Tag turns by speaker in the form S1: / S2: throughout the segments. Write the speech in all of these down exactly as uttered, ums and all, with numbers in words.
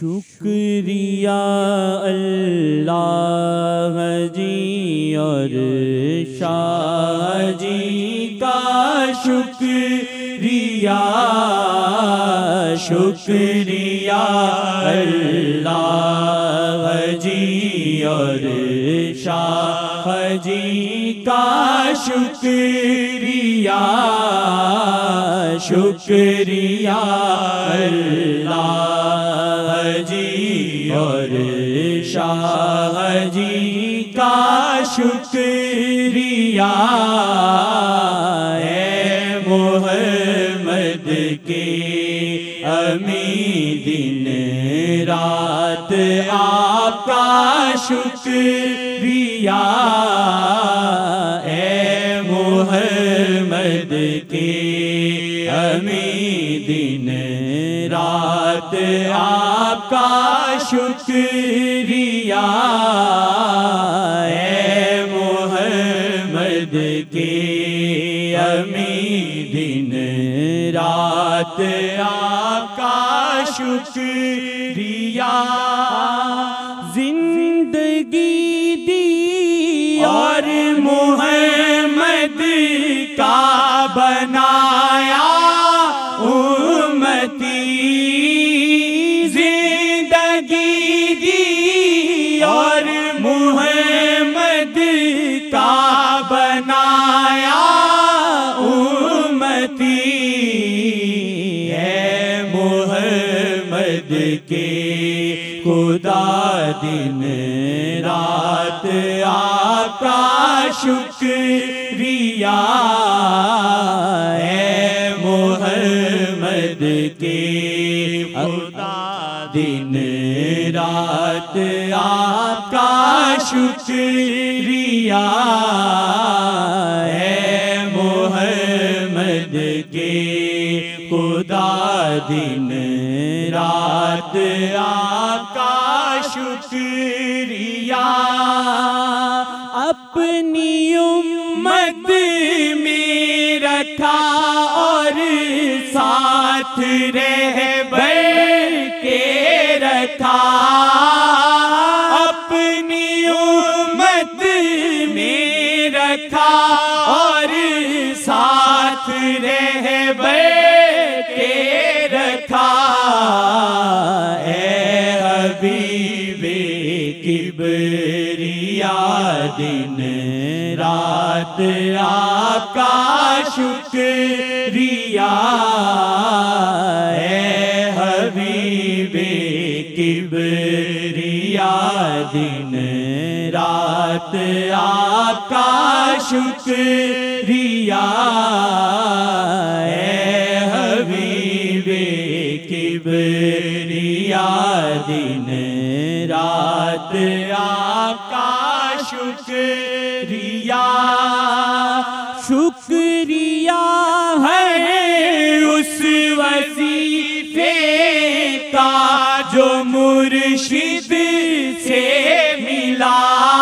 S1: शुक्रिया अल्लाह जी और शाह जी का शुक्रिया, शुक्रिया अल्लाह जी और शाह जी का शुक्रिया, शुक्रिया अल्लाह जी और शाह जी का शुक्रिया। है मोहम्मद के अमी दिन रात आपका शुक्रिया, है मोहम्मद के अमी दिन रात आपका शुक्रिया, है मोहम्मद के अमी दिन रात आपका शुक्रिया। जिंदगी दी और मोहम्मद का बनाया उम्मती, जिंदगी दी और मोहम्मद का बनाया उम्मती, है मोहम्मद के खुदा दिन रात आपका शुक्रिया, है मोहम्मद के खुदा दिन रात आपका शुक्रिया, है मोहम्मद के खुदा दिन रात आपका शुक्रिया। अपनी उम्मत में रखा और साथ रहबर के रखा, अपनी उम्मत में रखा और साथ रहबर के रखा, है हबीबे किबरिया दिन रात आपका शुक्रिया, है हबीबे किबरिया दिन रात आपका शुक्रिया, है हबीबे किबरिया दिन रात आपका शुक्रिया। शुक्रिया है उस वजीफे का जो मुर्शिद से मिला,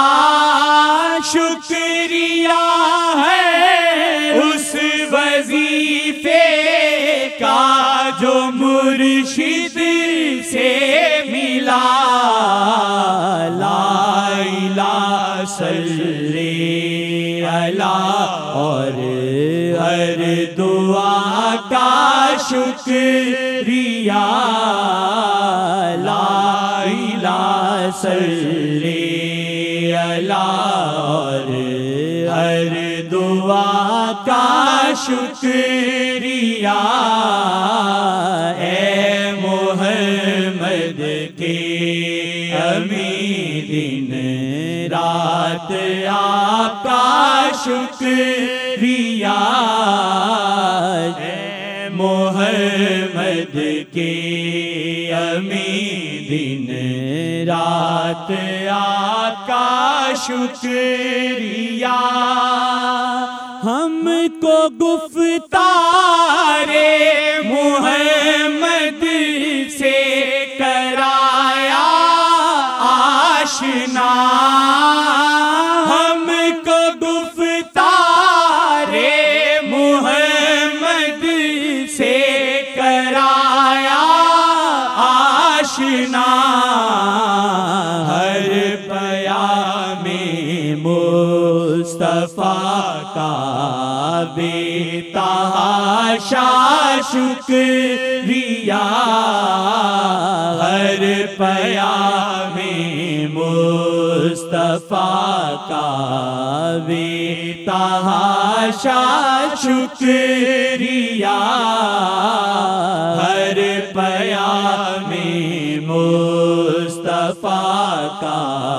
S1: शुक्रिया है उस वजीफे का जो मुर्शिद से मिला। ला इलाहा सल्ले अला और हर दुआ का शुक्रिया, ला इलाहा सल्ले अला और हर दुआ का शुक्रिया, है मोहम्मद के अमी दिन रात आपका शुक्रिया, है मोहम्मद के अमी दिन रात आपका शुक्रिया। हमको गुफ्तारे मुहम्मद से कराया आशना, हमको गुफ्तारे मुहम्मद से कराया आशना। आशना हर पयामे मुस्तफा का बेतहाशा शुक्रिया हर पयामे मुस्तफा का बेतहाशा शुक्रिया हर पयामे मुस्तफा का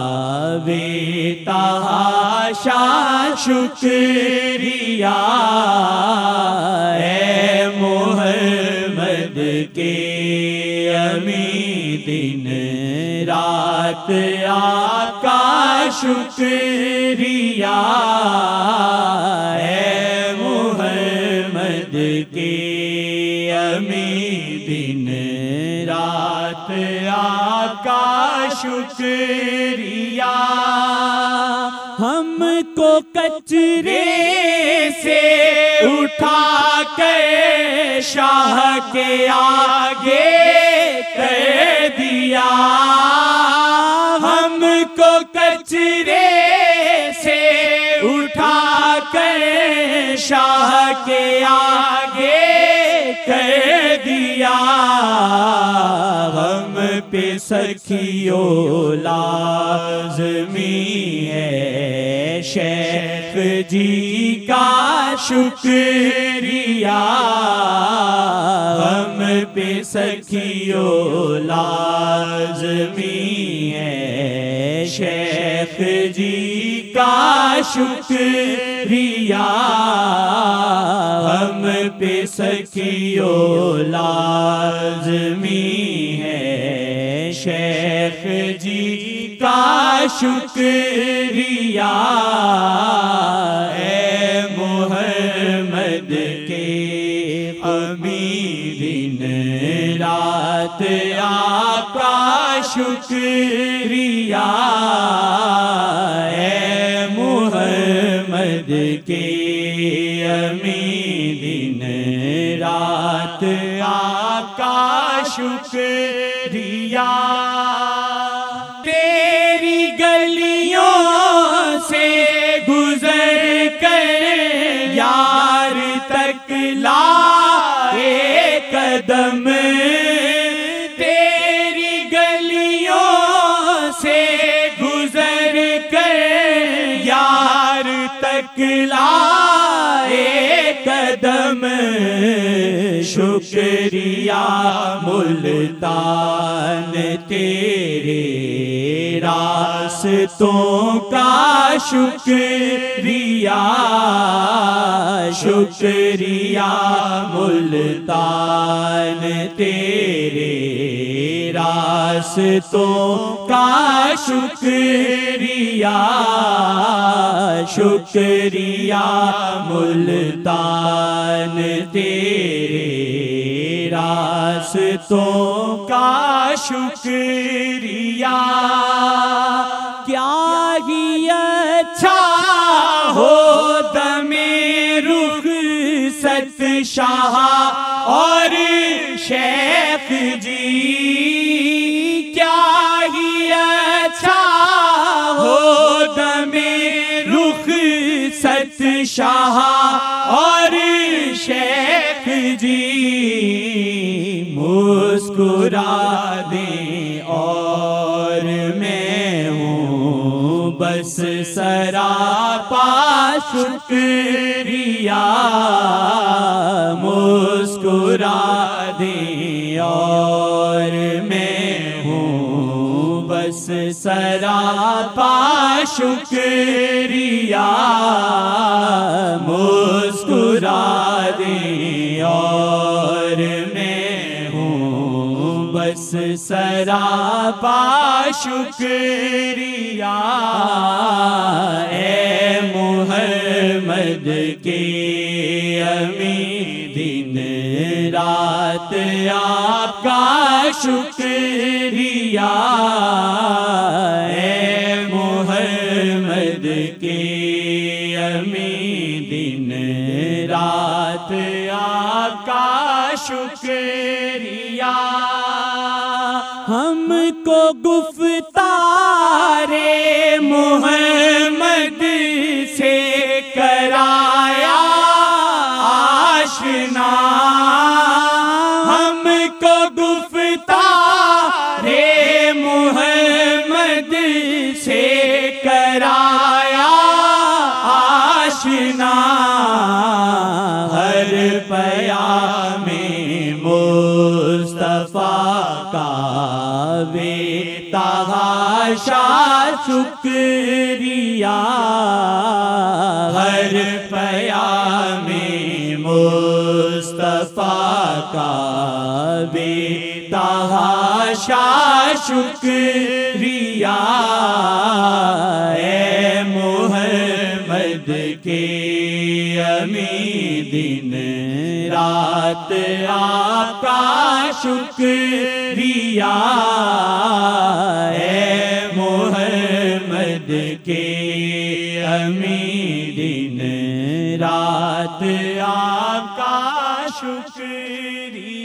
S1: बेतहाशा शुक्रिया है मोहम्मद के अमी दिन रात आका शुक्रिया है मोहम्मद के अमी दिन रात आका शुक्रिया हमको कचरे से उठा कर शाह के आगे कर दिया हमको कचरे से उठा कर शाह के आगे कर दिया हम पे सखियो लाज़मी है शेख जी का शुक्रिया हम पे सखियो लाज़मी है शेख जी का शुक्रिया हम पे सखियो लाज़मी है शेख जी का शुक्रिया है मोहम्मद के अमी दिन रात आका शुक्रिया है मोहम्मद के अमी दिन रात आका शुक्रिया तेरी गलियों से गुजर कर यार तक लाए कदम तेरी गलियों से गुजर कर यार तक लाए कदम शुक्रिया मुल्तान तेरे रास्तों का शुक्रिया शुक्रिया मुल्तान तेरे रास्तों का शुक्रिया शुक्रिया मुल्तान तेरे रास्तों का शुक्रिया क्या ही अच्छा हो दमे रुख सत शाह और शेख जी क्या ही अच्छा हो दमे रुख सत शाह और शेख जी मुस्कुरा दें और मैं हूँ बस सरापा शुक्रिया मुस्कुरा दें और मैं हूँ बस सरापा शुक्रिया मुस्कुरा दें और मैं हूँ बस सरापा शुक्रिया ए मोहम्मद के अमी दिन रात आपका शुक्रिया ए मोहम्मद के अमी दिन रात आपका शुक्रिया हम हमको गुफ्तारे मोहम्मद से कराया आशना, हमको गुफ्तारे मोहम्मद से कराया आशना। हर पयामे मुस्तफा का बेतहाशा शुक्रिया, हर पयामे मुस्तफा का बेतहाशा शुक्रिया। ए मोहम्मद के अमी दिन रात आपका शुक्रिया, ए मोहम्मद के अमी दिन रात आपका शुक्रिया।